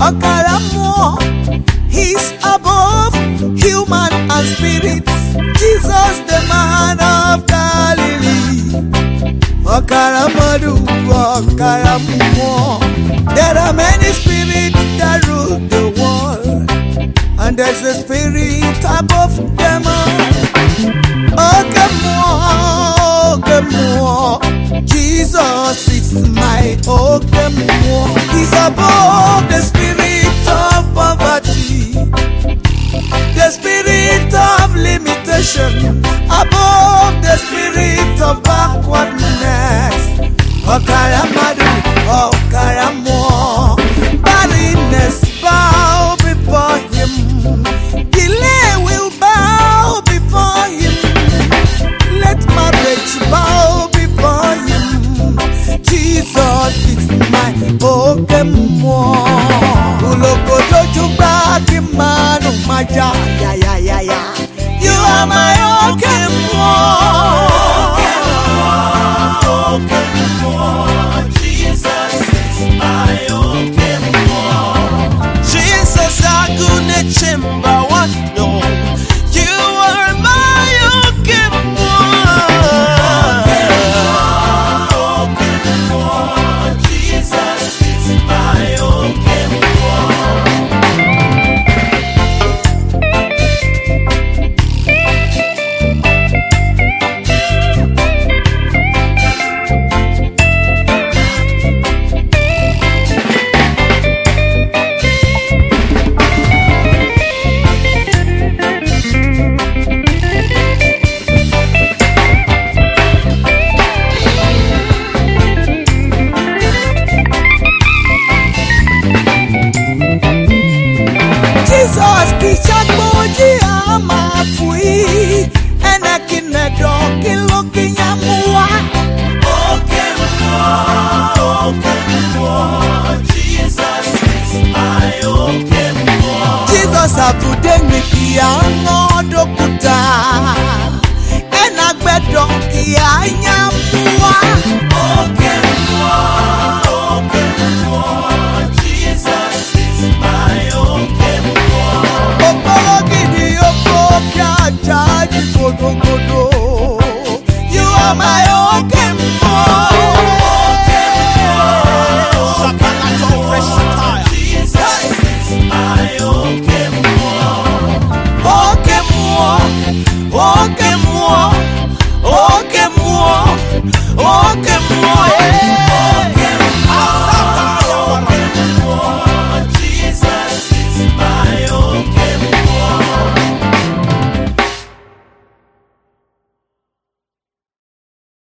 Okaramo, he's above human and spirit. Jesus, the man of Galilee. Okaramadu, Okaramo. There are many spirits that rule the world, and there's a spirit above them all. Okamo, Jesus is my Okamo. He's above the spirit of poverty, the spirit of limitation, above the spirit of backwardness. Okaramadu, Okaramo. Barrenness bow before him, delay will bow before him, let marriage bow before him. Jesus is my Okemo. Ulokodoju bagimanu maja ya ya ya ya. You are my Okemo. Okemo, Jesus is my Okemo. Jesus agune chimba wano. You are my Okemo. Jesus is my Okemo. Jesus kishamoji ama fui enakine doki loki nyamua. Okemo, Jesus is my Okemo. Jesus abudemi kiano dokuta enagbedo kianyamu.